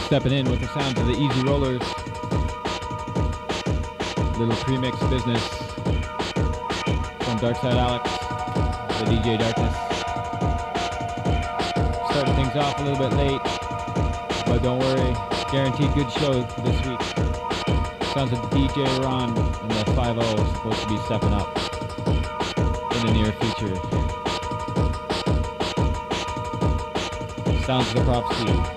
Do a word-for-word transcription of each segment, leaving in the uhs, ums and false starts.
Stepping in with the sounds of the Easy Rollers. Little premix business from Darkside Alex, the D J Darkness. Starting things off a little bit late, but don't worry, guaranteed good show this week. Sounds of D J Ron and the five oh is supposed to be stepping up in the near future. Sounds of the Prophecy.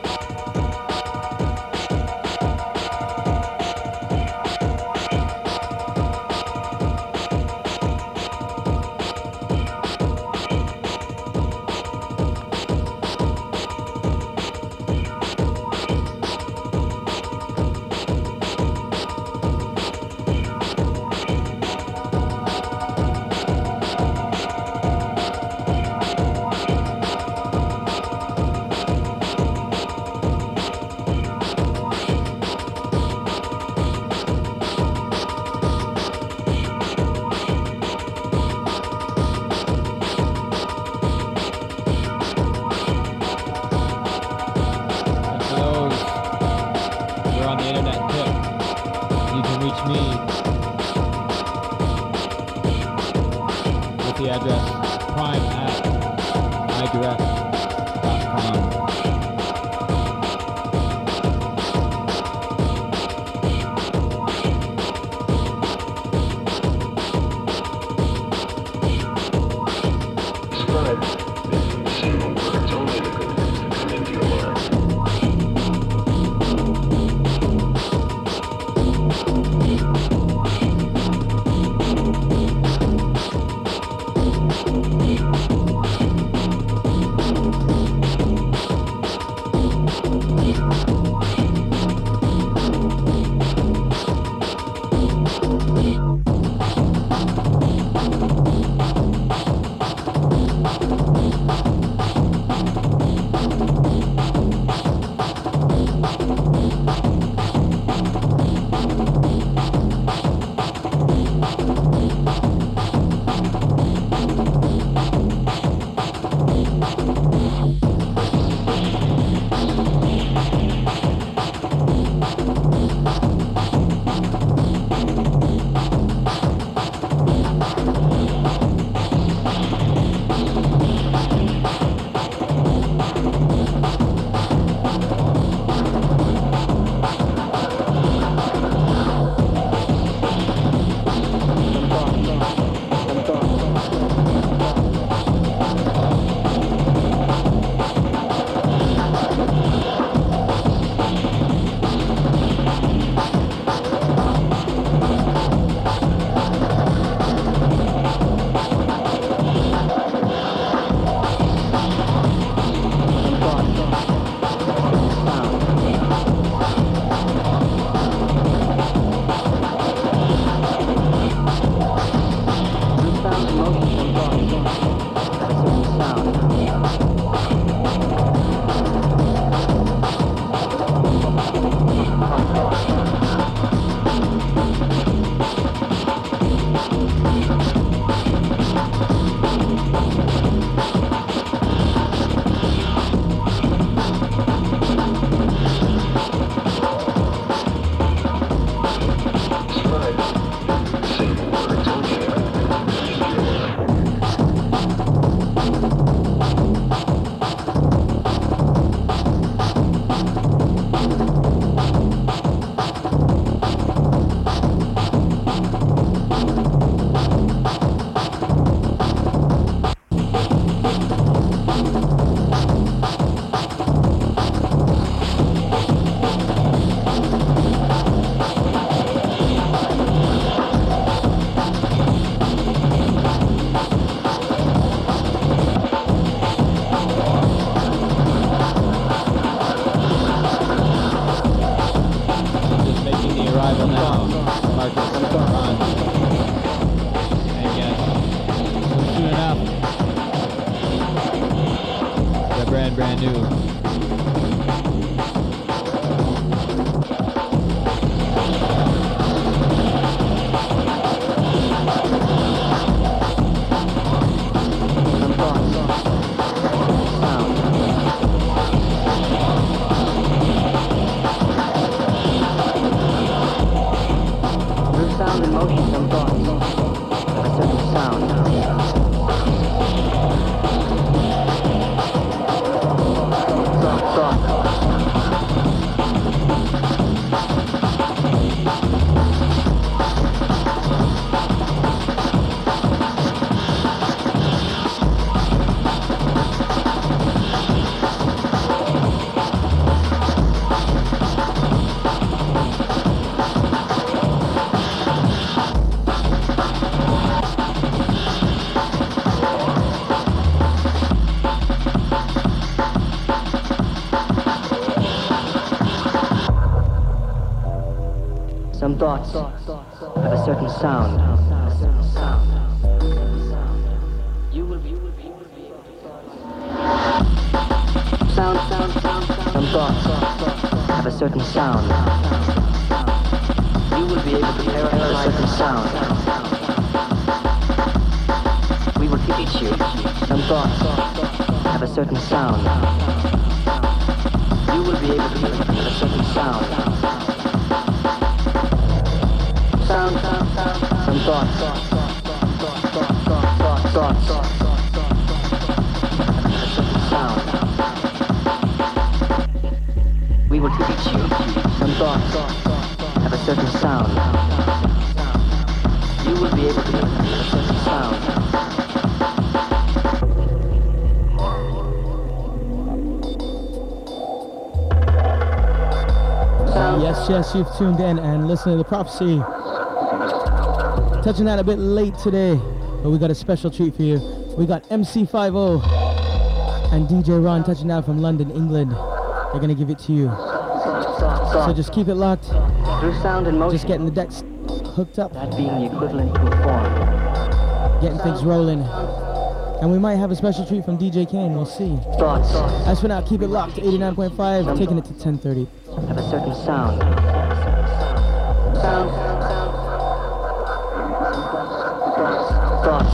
Some thoughts have a certain sound. You will be, you will be, you will be. Sound, sound, sound, sound. Some thoughts have a certain sound. You will be able to paralyze a certain sound. We will teach you. Some thoughts have a certain sound. You will be able to have a certain sound. Sound, sound, sound. Some thoughts. Thoughts. Have a certain sound. We will teach you. Some thoughts have a certain sound. You will be able to have a certain sound. Yes, yes, you've tuned in and listened to The Prophecy. Touching that a bit late today, but we got a special treat for you. We got M C five oh and D J Ron touching out from London, England. They're gonna give it to you. So just keep it locked. Through sound and motion. Just getting the decks hooked up. That being the equivalent to a form. Getting things rolling. And we might have a special treat from D J Kane, we'll see. Thoughts. As for now, keep it locked to eighty-nine point five, taking it to ten thirty. Have a certain sound. Sound. Thoughts.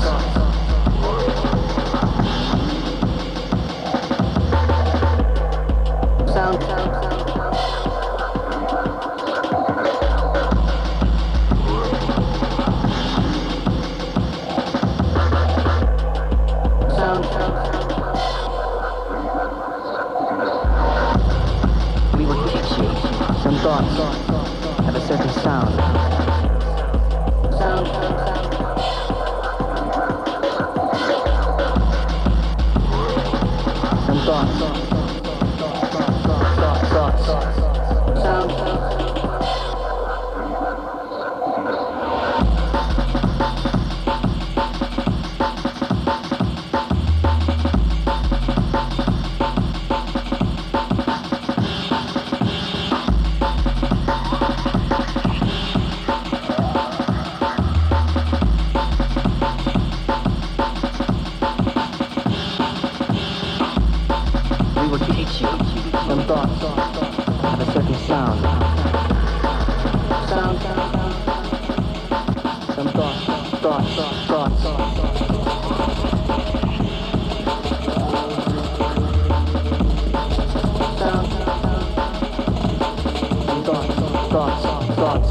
Sound. Sound. Thoughts have a certain sound. Sound, sound, sound. Some thoughts. Thoughts, thoughts. Sound, sound. Some thoughts have a certain sound. Sound, sound, sound. Some thoughts, thoughts, thoughts. Sound, some thoughts, thoughts, thoughts.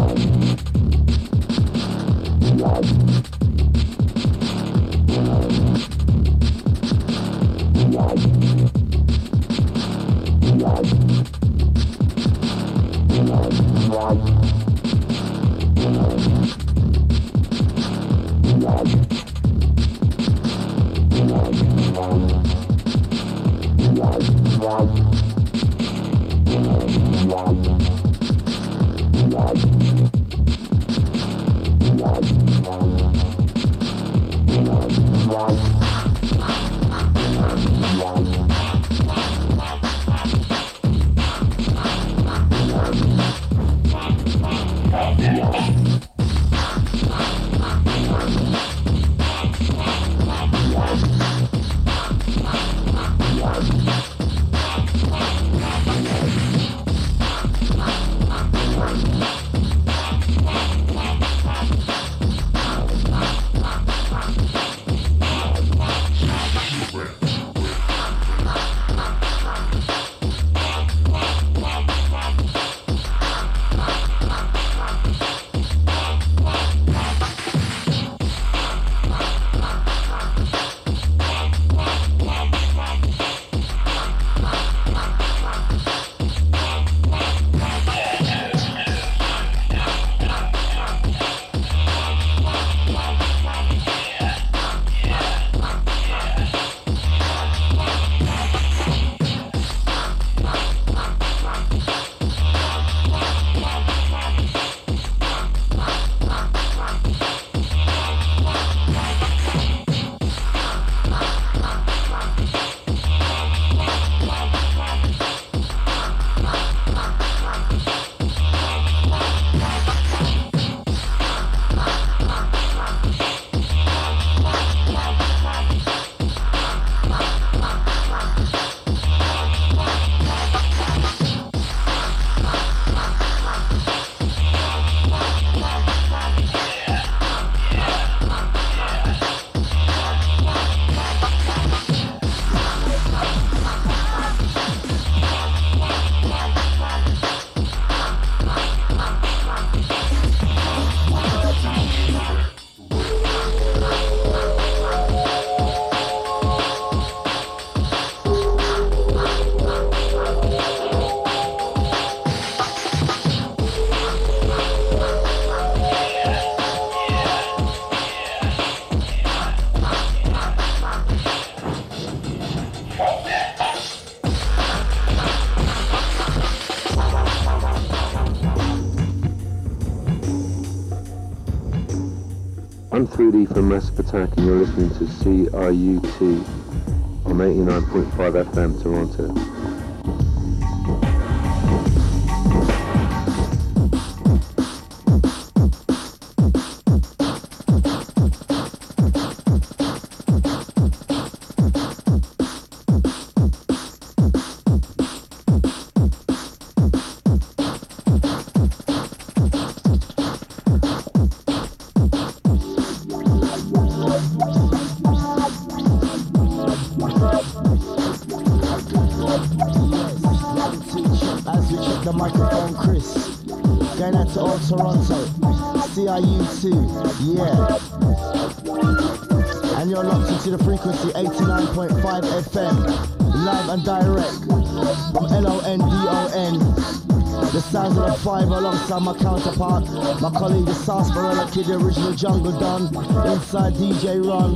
I'm three D from Massive Attack and you're listening to C R U T on eighty-nine point five F M Toronto. Toronto, C R U two, yeah. And you're locked into the frequency eighty-nine point five F M, live and direct from L O N D O N. The sounds of the five alongside my counterpart, my colleague the Sarsaparilla Kid, the original Jungle Don, inside D J Ron.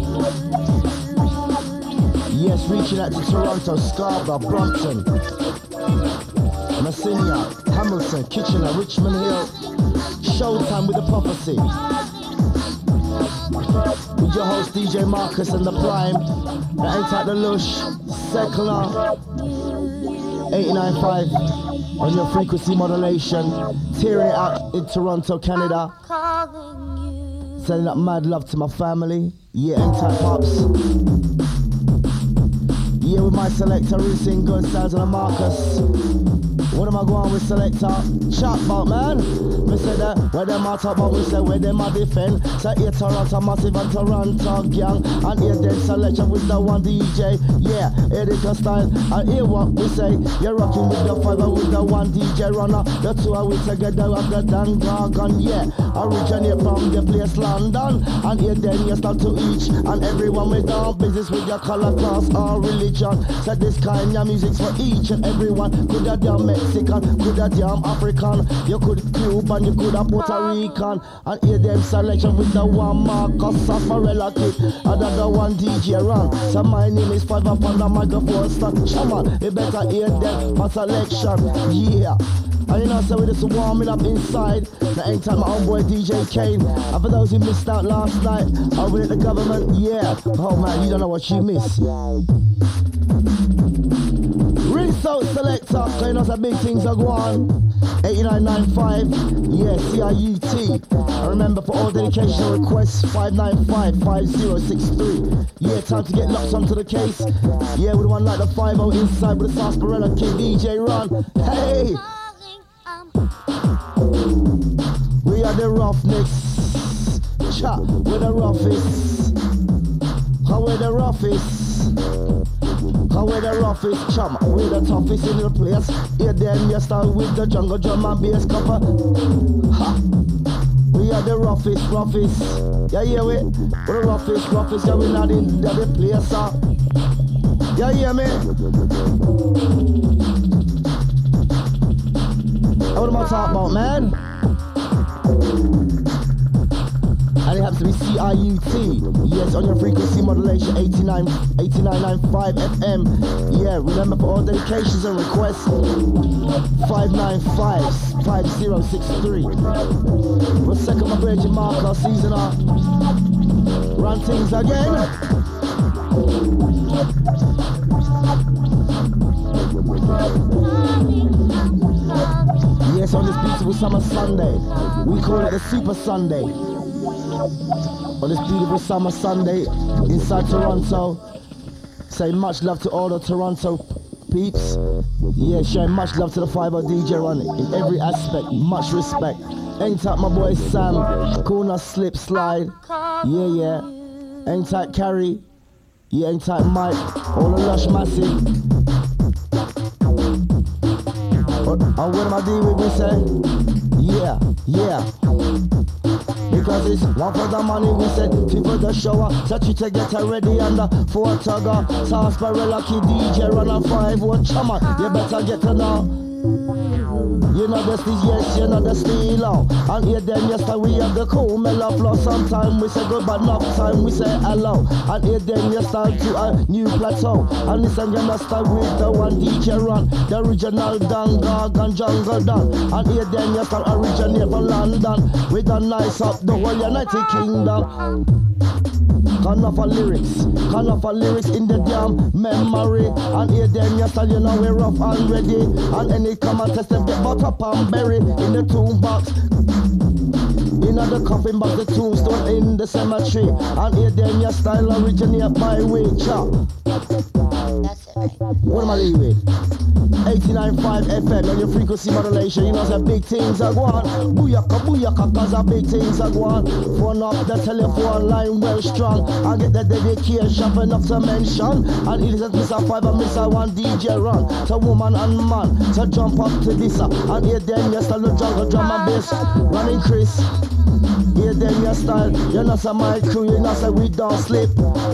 Yes, reaching out to Toronto, Scarborough, Brompton, Messinia, Hamilton, Kitchener, Richmond Hill. Showtime with the prophecy. With your host D J Marcus and the Prime. That ain't like the Lush, Secular, eighty-nine point five on your frequency modulation. Tearing it out in Toronto, Canada. Sending up mad love to my family. Yeah, ain't tight pops. Yeah, with my selector, Roosing Good, sounds of the Marcus. What am I going with selector? Chat about, man. Me say that where them a talk about, we say where them a defend. Say here Toronto Massive and Toronto gang. And here then selection with the one D J. Yeah, Erica style. And here what we say. You're rocking with the fiver with the one D J runner. The two are we together with the Dan Gargan. Yeah, originate from the place London. And here then you start to each and everyone with down business with your color, class or religion. So this kind of music's for each and everyone. Could have damn Mexican, could have damn African. You could Cuban, you could have Puerto Rican. And here them selection with the one Marcus Safarella kid. Another one D J run. So my name is Five Up on the microphone stand. Come on, you better hear them for selection. Yeah. And you know, so we just warming up inside. The ain't time my homeboy D J Kane. And for those who missed out last night, over at the government, yeah. Oh man, you don't know what you missed. Rinse out selector, cause you know some big things are going on. eighty-nine ninety-five, yeah, C I U T. And remember, for all dedication requests, five nine five, five zero six three. Yeah, time to get locked onto the case. Yeah, with the one like the five oh inside with the Sarsaparilla King D J Ron. Hey! We are the roughnecks. Chat, we're the roughest. How we're the roughest. How we're the roughest. Chum, we're the toughest in the place. Here then you start with the jungle drum and bass cover. Ha! We are the roughest, roughest. Yeah, yeah, we. We're the roughest, roughest. Yeah, we're not in the, the place, huh? Yeah, yeah, man. What am I talking about, man? And it happens to be C I U T. Yes, on your frequency modulation, eighty-nine, eighty-nine point nine five F M. Yeah, remember for all dedications and requests, five nine five, five zero six three. We'll second my Virgin Marker season up. Run things again. Yes, on this beautiful summer Sunday, we call it the Super Sunday. On this beautiful summer Sunday inside Toronto, say much love to all the Toronto peeps. Yeah, showing much love to the five oh D J Run in every aspect, much respect. Ain't tight my boy Sam, corner slip slide. Yeah, yeah. Ain't tight Carrie. Yeah, ain't tight Mike. All the Lush Massive. And what am I doing with me say? Yeah, yeah. Because it's one for the money, we said, two for the shower. Set you to get ready and the four tugger. Sarsaparilla Kid D J run a five, one chummer. You better get to know. You know the steez, yes, you know the steelo. And here then, yes, we have the cool mellow flow. Sometimes we say good, but enough time we say hello. And here then, yes, to a new plateau. And listen, you must start with the one D J Run, the original Dan Gargan Jungle Dan. And here then, yes, originate from London with a nice up the whole United Kingdom. Kind of a lyrics, kind of a lyrics in the damn memory. And here then, yes, you know we're rough and ready. And any come and test them, get butter and berry in the toolbox. In the coffin box, the tombstone in the cemetery. And here then, your style originate by way, chop. That's it. What am I leaving with? eighty-nine point five F M on your frequency modulation. You know, the big things are going. Booyaka, booyaka, cause the big things are going. Phone up the telephone line well strong. And get the dedication enough to mention. And it isn't Mister Five and Mister One D J Run. So woman and man, so jump up to this. And here then, you start the jungle drum and bass. Running Chris. Here then, your style. You're not some my crew, you know, say we don't sleep.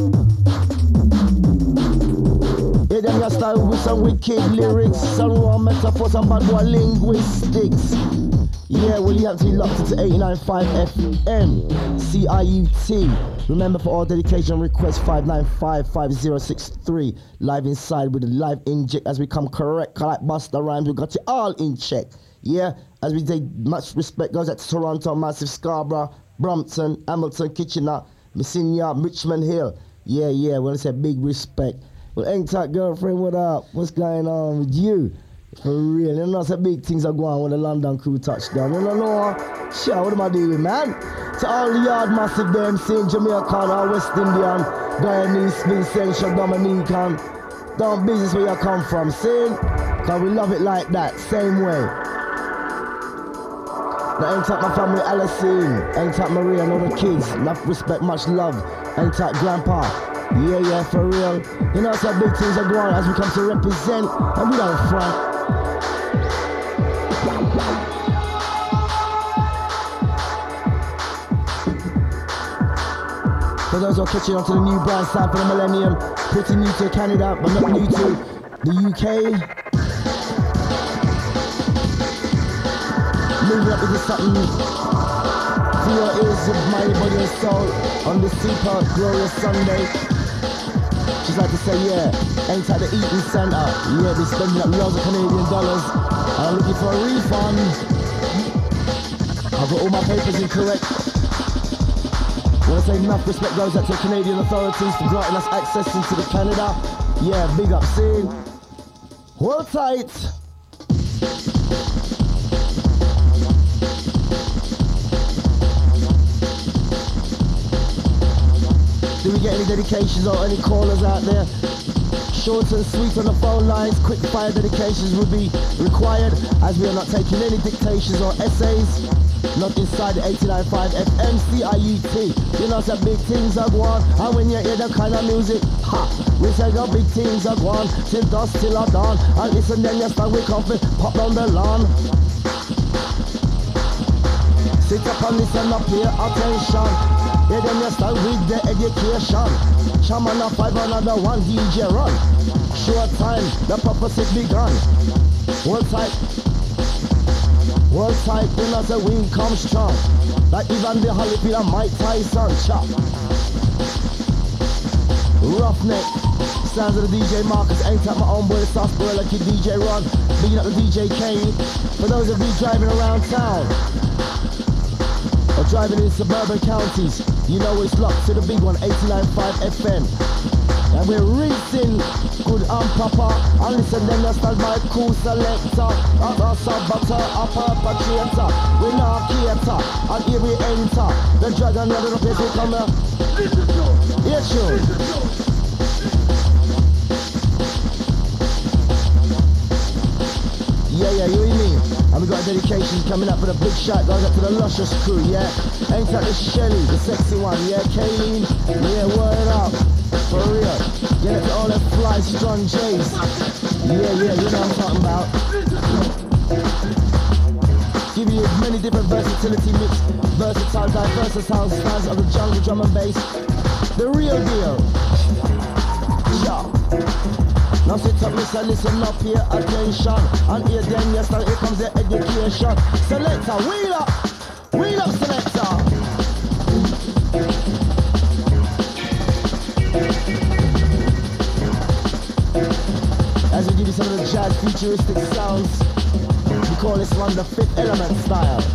Here then, your style with some wicked lyrics, some raw metaphors, some bad boy linguistics. Yeah, well, you have to be locked into eighty-nine point five F M, C I U T. Remember, for all dedication requests, five nine five, five zero six three. Live inside with the live inject as we come correct. Like Busta Rhymes, we got you all in check. Yeah, as we say, much respect goes out to Toronto, Massive, Scarborough, Brompton, Hamilton, Kitchener, Messinia, Richmond Hill. Yeah, yeah, well, it's a big respect. Well, Hang Tight Girlfriend, what up? What's going on with you? For real, you know, some big things are going on when the London crew touchdown. You don't know, sure, what am I doing, man? To all the yard massive them, Saint Jamaican, or West Indian, Guyanese, Vincential, Dominican, down business where you come from, see? Cause we love it like that, same way. Now ain't my family Alicine, ain't Maria and all the kids. Enough respect, much love. Ain't grandpa. Yeah, yeah, for real. You know some big things are going on as we come to represent, and we don't front. For those who are catching on to the new brand sound for the millennium, pretty new to Canada, but not new to the U K. Moving up into something for your ears of mind, body and soul on this super glorious Sunday. Just like to say, yeah, ain't at the eating centre. Yeah, they're spending up loads of Canadian dollars, and I'm looking for a refund. I've got all my papers incorrect. I want to say enough respect goes out to Canadian authorities for granting us access into the Canada. Yeah, big up, see? Hold tight. Do we get any dedications or any callers out there? Short and sweet on the phone lines, quick fire dedications would be required as we are not taking any dictations or essays. Not inside the eighty-nine point five F M C I U T. You know some big things are going, and when you hear that kind of music, ha! We say the big things are going, till dusk till a dawn. And listen then you start with coffee, pop down the lawn. Sit up and listen up, pay attention. Yeah, then you start with the education. Shaman a five, another one, D J run. Short time, the purpose is begun. Hold tight. Hold tight, when as the wind comes strong. Like even the Holyfield and Mike Tyson chop. Roughneck. Sounds of the D J Marcus, ain't at my own boy, the sarsaparilla kid D J Ron. Bigging up the D J Kane. For those of you driving around town or driving in suburban counties, you know it's locked to the big one, eighty-nine point five F M. And we're rinsing good and proper. And listen then you stand by cool selector. Upper saboteur, upper perpetrator. We now cater, and here we enter. The dragon of the place we come here. Yes, you. Yeah, yeah, you and me. And we got a dedication coming up for the big shot, goes up to the Luscious crew, yeah? Ain't that the Shelly, the sexy one, yeah? Kayleen, yeah, word up. For real. Yeah, to all the fly strong J's. Yeah, yeah, you know what I'm talking about. Give you many different versatility mix, versatile, diverse styles of the jungle drum and bass. The real deal. Yeah. Now sit up, listen, listen up here, attention. And here then, yes, now here comes the education. Selector, wheel up, wheel up, selector. As we give you some of the jazz futuristic sounds, we call this one the Fifth Element style.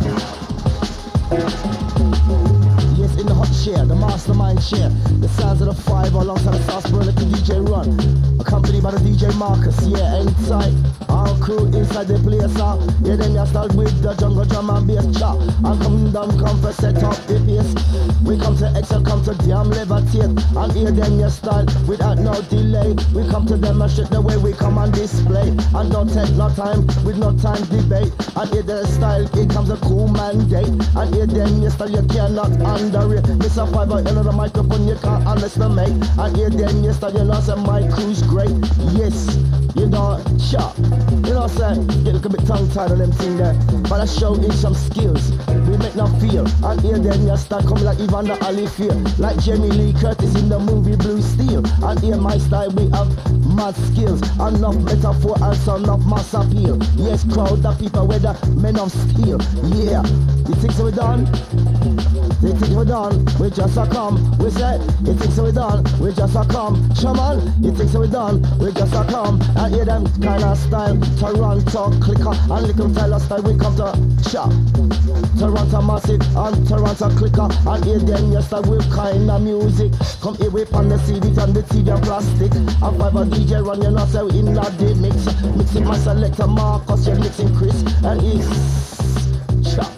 Yes, in the hot chair, the mastermind chair, the sounds of the five alongside the sarsaparilla D J Run, accompanied by the D J Marcus. Yeah, inside our crew inside the place. Uh, yeah, then you start with the jungle drum and bass chop. And come down, come for set up the pace. We come to excel, come to damn levitate. And here then you start without no delay. We come to demonstrate the way we come on display. And don't take no time with no time debate. And here the style, it comes a cool mandate. And here then you style, you cannot underrate. Mister Fiver, you know the microphone, you can't underestimate. And here then you style, you know say my crew's great. Yes, you know, chop. You know what I'm saying? Get a little bit tongue-tied on them thing there. But I show in some skills. We make no fear. And here then you start coming like Evander Holyfield. Like Jamie Lee Curtis in the movie Blue Steel. And here my style we have mad skills. Enough metaphor and some enough mass appeal. Yes, crowd the people with the men of steel. Yeah. You think so we done? You think we done? We just a come. We say, you think so we done? We just a come. Shaman, you think so we done? We just a come. And hear them kind of style. Toronto clicker and little Tyler style. We come to chop. Toronto massive and Toronto clicker. And hear them yes style with kind of music. Come here we on the C D and the T V and plastic. And five a D J Run, you know say we in that day mix. Mixing my selector Marcus, you're mixing Chris. And it's chop.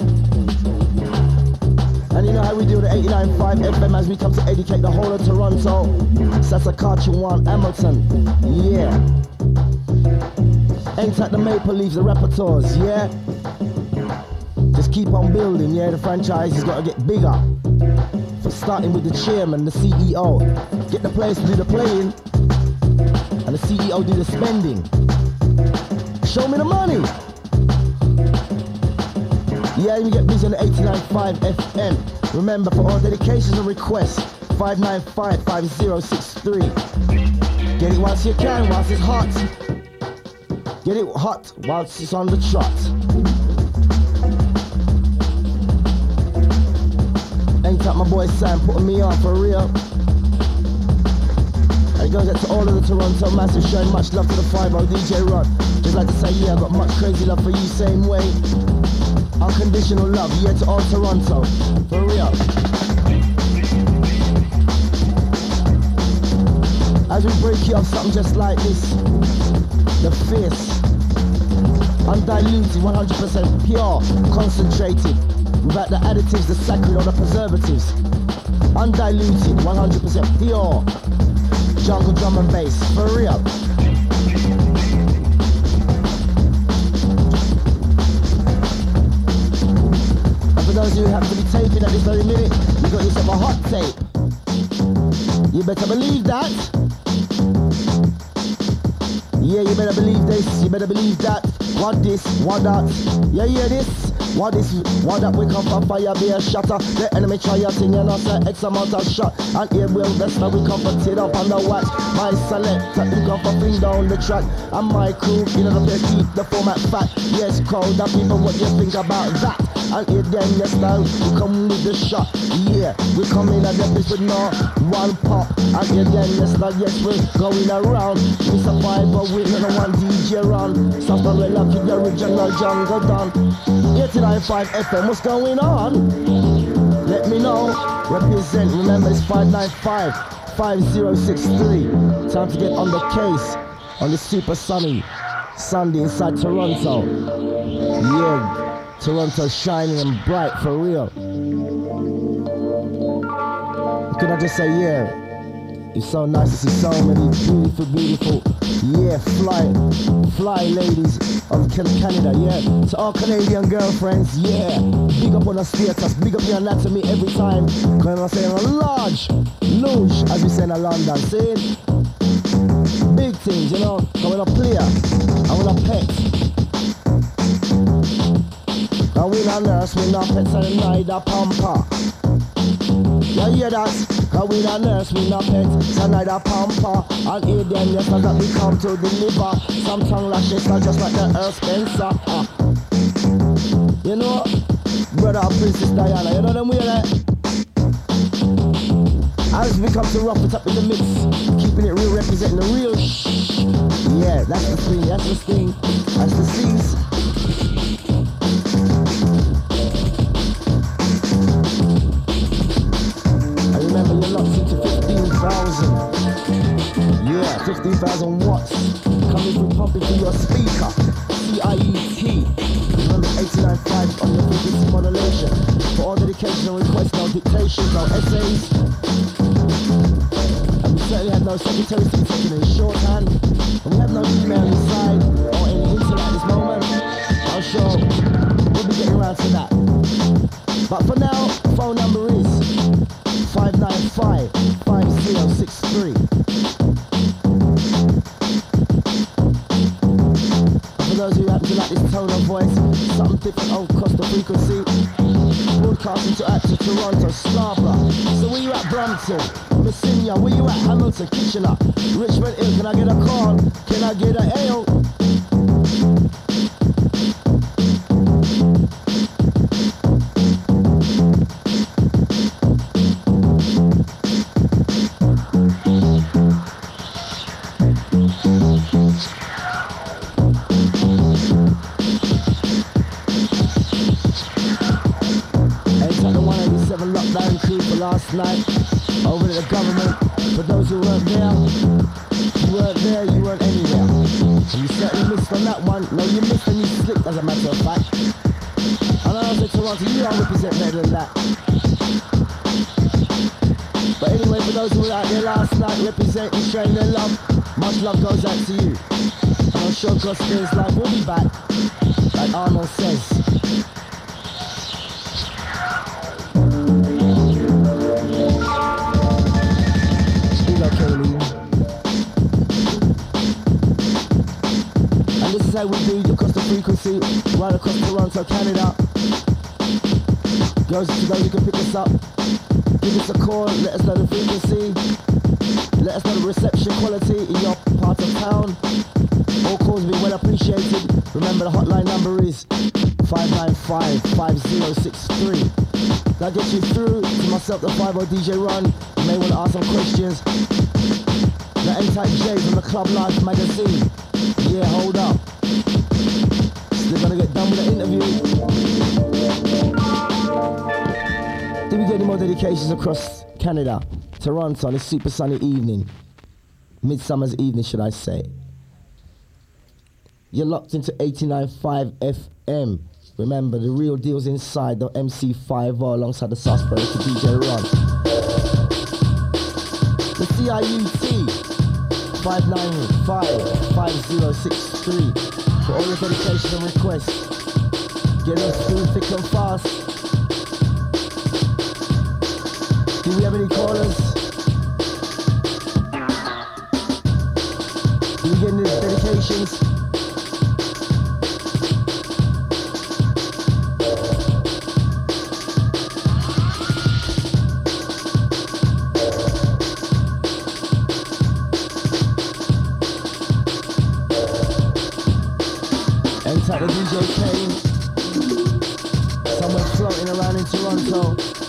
And you know how we do the eighty-nine point five F M as we come to educate the whole of Toronto. Saskatchewan, Hamilton. Yeah. Ain't at the Maple Leafs, the Raptors, yeah? Just keep on building, yeah? The franchise has got to get bigger. For starting with the chairman, the C E O. Get the players to do the playing, and the C E O do the spending. Show me the money. Yeah, you get busy on the eighty-nine point five F M. Remember, for all dedications and requests, five nine five, five zero six three. Get it whilst you can, whilst it's hot. Get it hot whilst it's on the trot. Ain't that my boy Sam putting me on for real? And it goes out to all of the Toronto Massive, showing much love to the five oh D J Rod. Just like to say, yeah, I got much crazy love for you, same way. Unconditional love, yeah, to all Toronto, for real. As we break you off something just like this, the fierce, undiluted, one hundred percent pure, concentrated, without the additives, the sacred or the preservatives. Undiluted, one hundred percent pure, jungle drum and bass, for real. For those who have to be taping at this very minute, you got yourself a hot tape. You better believe that. Yeah, you better believe this, you better believe that. What this, what that. Yeah, yeah, this. What this, what that, we come from fire, be a shatter. The enemy try your thing, you know, say X amount of shot. And here we'll best now we come for tit up on the watch. My selector, we come for bring down the track. And my crew, you know, they keep the format fat. Yes, crowd, the people, what you think about that? And here then, yes, now we come with the shot. Yeah, we come in at the place with no one pop. And here then, yes, now, yes, we're going around. We survive, but we don't want D J run. Suffer well up to the original jungle done. eighty-nine point five F M, what's going on? Let me know. Represent, remember it's five nine five, five zero six three. Time to get on the case on the super sunny Sunday inside Toronto. Yeah. Toronto's shining and bright for real. Can I just say, yeah, it's so nice to see so many beautiful, beautiful, yeah, fly, fly ladies of Canada, yeah. To all Canadian girlfriends, yeah. Big up on the status, big up your anatomy every time. Because I'm saying a large, luge, as we say in London, saying big things, you know. I want to play, I want to pet. And we not nurse, we not pets and neither pamper. You hear that? Cause we not nurse, we not pets and neither pamper. And here then, yes, that we come to deliver some tongue lashes, not just like the Earl Spencer. Uh. You know, brother Princess Diana, you know them way like. As we come to rough it up in the mix, keeping it real, representing the real shh. Yeah, that's the thing, that's the thing, that's the scenes. Yeah, fifteen thousand watts coming through, pumping through your speaker. C I E T. Remember eighty-nine point five on your frequency modulation. For all dedication and requests, no dictations, no essays. And we certainly have no secretaries to be taken in shorthand. And we have no email inside or any internet at this moment. I'm sure we'll be getting around to that. But for now, phone number is five nine five, five zero six three. For those who happen to like this tone of voice, something different across the frequency. Broadcasting to out to Toronto, Scarborough. So where you at, Brampton? Messinia, where you at, Hamilton, Kitchener, Richmond Hill? Can I get a call? Can I get a hail? Last night, over to the government. For those who weren't there, you weren't there, you weren't anywhere. And you certainly missed on that one. No, you missed and you slipped, as a matter of fact. And I was like, Toronto, you don't represent better than that. But anyway, for those who were out there last night, representing, showing their love, much love goes out to you. No shortcut spins like we'll be back, like Arnold says. Big up, Kaylin. And this is how we do across the frequency, right across Toronto, Canada. Girls, you know you can pick us up. Give us a call, let us know the frequency. Let us know the reception quality in your part of town. All calls will be well appreciated. Remember the hotline number is five nine five, five zero six three. That gets you through to myself, the five oh D J Ron. You may want to ask some questions. The A-Type J from the Club Life magazine. Yeah, hold up. Still gonna get done with the interview. Did we get any more dedications across Canada? Toronto on a super sunny evening. Midsummer's evening, should I say. You're locked into eighty-nine point five F M. Remember, the real deal's inside the M C five oh alongside the Sarsaparilla to D J Ron. The C I U T, five nine five, five zero six three. For all your dedications and requests. Get us through thick and fast. Do we have any callers? Do we get any dedications? Enter the D J Kane. Somewhere floating around in Toronto.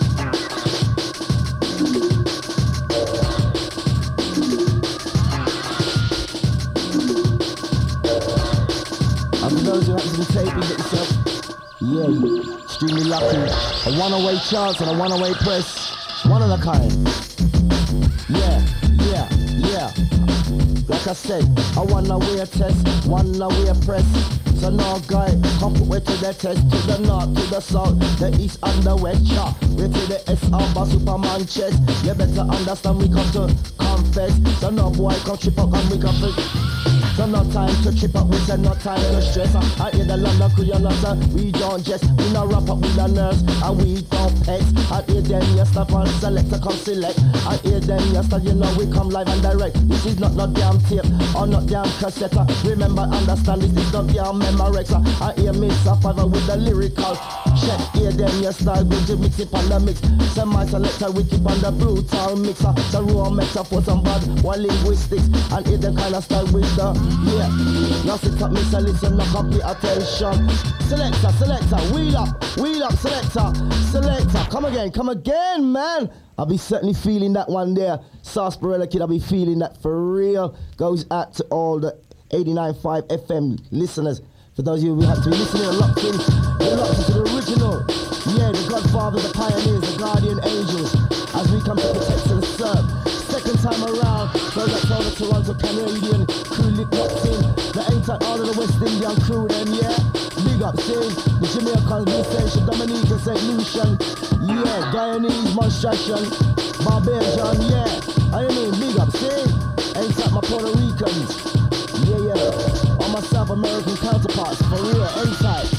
Those who happen to be taping, get yourself, yeah, extremely lucky. A one-away chance and a one-away press, one of a kind. Yeah, yeah, yeah. Like I said, a one-away test, one-away press. So no guy, come put way to the test, to the north, to the south, the east and the west, yeah. Way to the S Alba Superman chest. You better understand we come to confess. So no boy come trip up and we come to. So no time to trip up, we said no time to stress. I hear the London crew, you know, sir. We don't jest, we no wrap up with the nerves, and we don't pet. I hear them, you stop and select to come select. I hear them, you stop, you know, we come live and direct. This is not no damn tape, or not damn cassette. Remember, understand, this is not damn Memorex. I hear Mister Fiver with the lyrical check. Hear them, you start going to mix it on the mix. Some my selector, we keep on the brutal mixer. The raw metaphors and bad, one linguistics. And hear them kind of style with the yeah, now sit up, mister, listen, now complete attention. Selector, selector, wheel up, wheel up, selector, selector. Come again, come again, man. I'll be certainly feeling that one there. Sarsaparilla Kid, I'll be feeling that for real. Goes out to all the eighty-nine point five F M listeners. For those of you who have to be listening and locked in, you're locked into the original. Yeah, the Godfather, the pioneers, the guardian angels. As we come to protect and serve. Second time around, so that's all the Toronto Canadian crew lit locked in. The A-Type, all of the West Indian crew then, yeah. Big up, see, the Jamaicans, Blue Station, Dominica, Saint Lucian, yeah. Guyanese, Monstration, Barbadian, yeah. I mean, big up, see, A-Type, my Puerto Ricans, yeah, yeah. All my South American counterparts, for real, A-Type.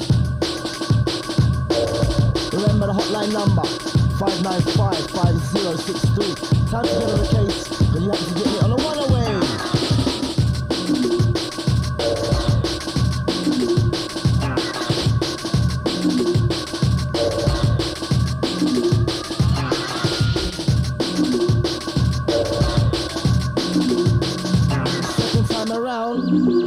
Remember the hotline number, five nine five, five zero six three. Time to get on the case, because you have to get me on a one-away. Second time around,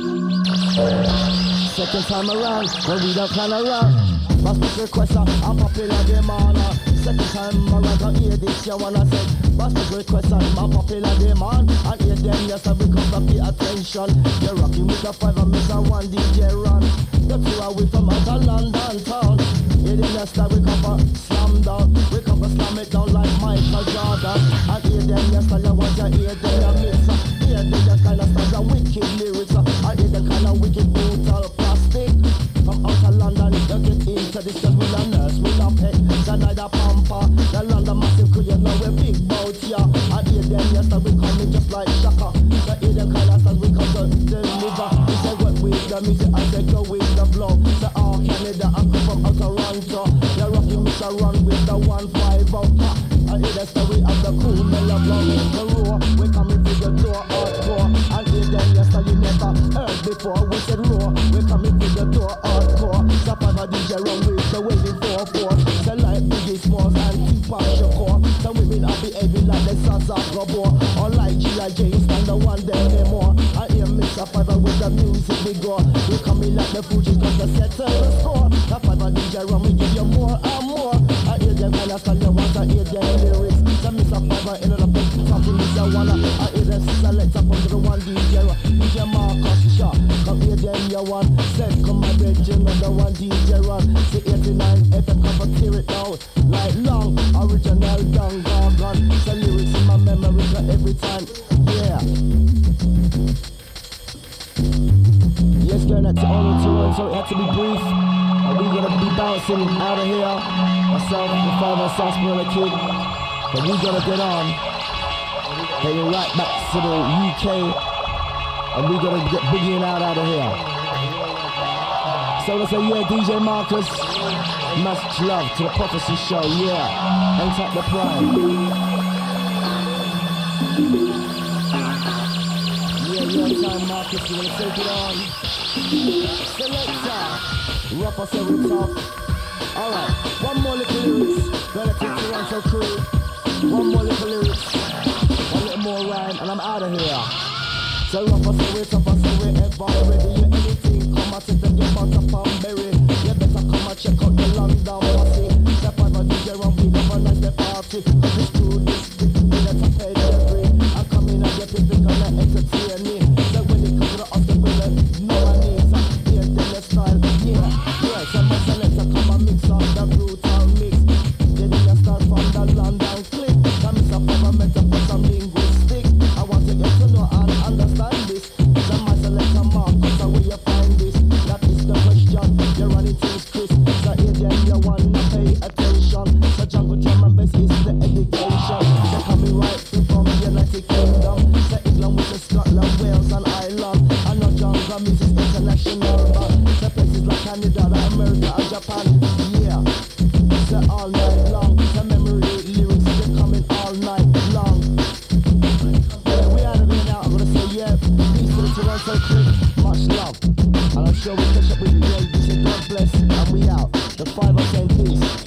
second time around, when we don't plan around. My special requester, I'm popular demand. Second time around, I hear this, you wanna say. My special requester, I'm popular demand. And hear them, yes, I become to pay attention. You're rocking with the five and Mister One D J Ron. The two are with from out of London town. Hear them, yes, that we come for slam down. We come for slam it down like Michael Jordan. And hear them, yes, I want to hear them, you mix. Hear them, the kind of stuff, the wicked lyrics. I hear the kind of wicked brutal plastic. From out of London, you get into this cause we a nurse, we a pet, the neither pamper. The London massive crew, you know we're big bout ya. I hear them, yes, that we coming just like Shaka. The hear them kind of stuff, we come to deliver. We say what with the one five oh. I hear the story of the cool mellow the roar, we coming to the door hardcore. And hear them yes, you never heard before. We said roar, we coming to the door hardcore. So five a D J run with the waving four four. The light Biggie Smalls and Tupac Shakur. The women are behaving like the sons of Gabor. Or like G I James and the one day anymore. I hear Mister Fiver with the music we go. We coming like the Fugees cause the settle the score. The five a D J run, we give you more and more. I hear them kind of style, you want to hear their lyrics. So Mister Fiver in the big talking with the one. I hear them select up under the one D J. D J Marcus Shaw, come hear them you want. Said come my bed, you know the one D J run. See eighty-nine F M, come and tear it down. Like long, original, young, gone. The lyrics in my memory every time, yeah. Yes, going out to all the tour, so it had to be brief. And we gonna be bouncing out of here. Myself, the father, Sarsaparilla Kid. But we gotta get on. Heading right back to the U K. And we gotta get boogieing out out of here. So let's say, yeah, D J Marcus. Much love to the Prophecy Show, yeah. Ain't at the prime. Yeah, your time, Marcus, you wanna take it on? Selector, rough us every top. Alright, one more little lyrics, relative to Toronto crew. One more little lyrics, one little more rhyme, and I'm out of here. So rough us every top, us every ever ready. You anything, come and take them, you want a palm berry. You better come and check out the London party. Step on a D J round, we never nice the party. This true, this, this, we let us pay the free. I'm coming and get people gonna entertain me. So when it comes to the Oscar, we let no one needs a hear the style. Yeah, yeah, so my selector come and mix up the brutal mix. Getting a start from the London click. Come is a fundamental for some linguistic. I want to get to know and understand this. So my selector mark, cause the way you find this. That is the question, you're running things Chris. So here then you wanna pay attention. So jungle drum and bass is the education. So coming right through from the United Kingdom. So England with the Scotland, Wales and Ireland. I know jungle music is international, but so places like Canada, like America and Japan. Yeah, so all night long. The memory lyrics, they're coming all night long. Yeah, we out of here now, I'm gonna say yeah. Peace to the Toronto crew, much love. And I'm sure we'll catch up with you later. We say God bless, and we out. The five or ten peace.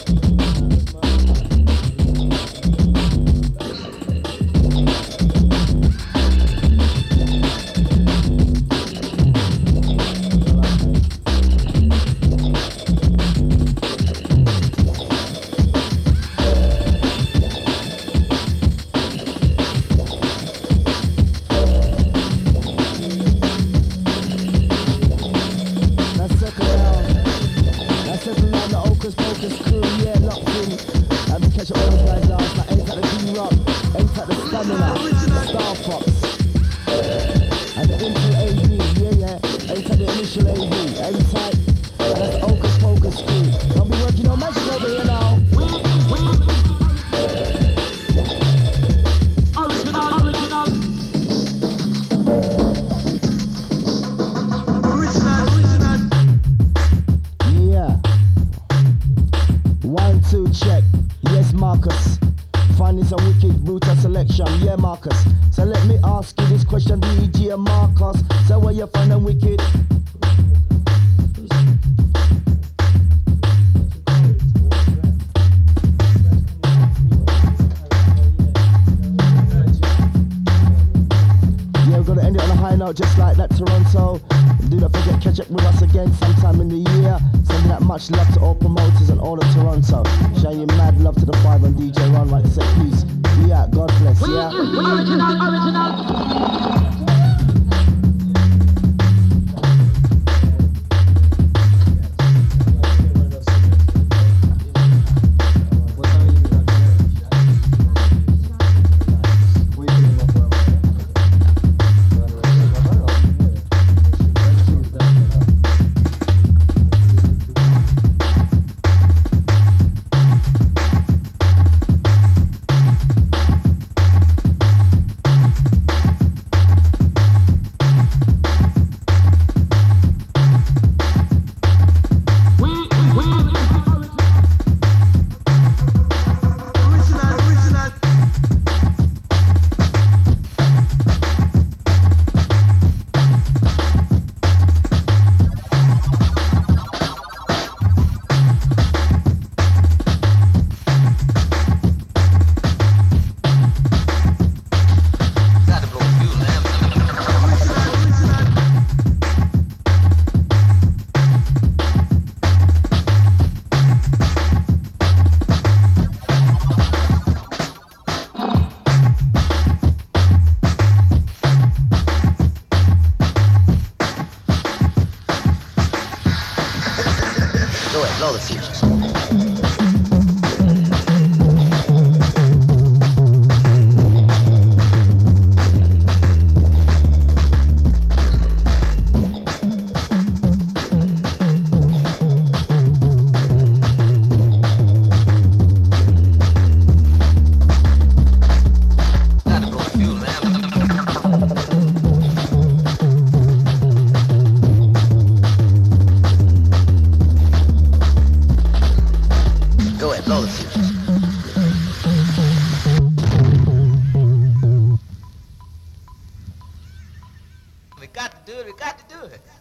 Just like that, Toronto. Do not forget, catch up with us again sometime in the year. Sending out much love to all promoters and all of Toronto. Showing you mad love to the five on D J Ron, right to say peace. We out, God bless, yeah? Original, original. good.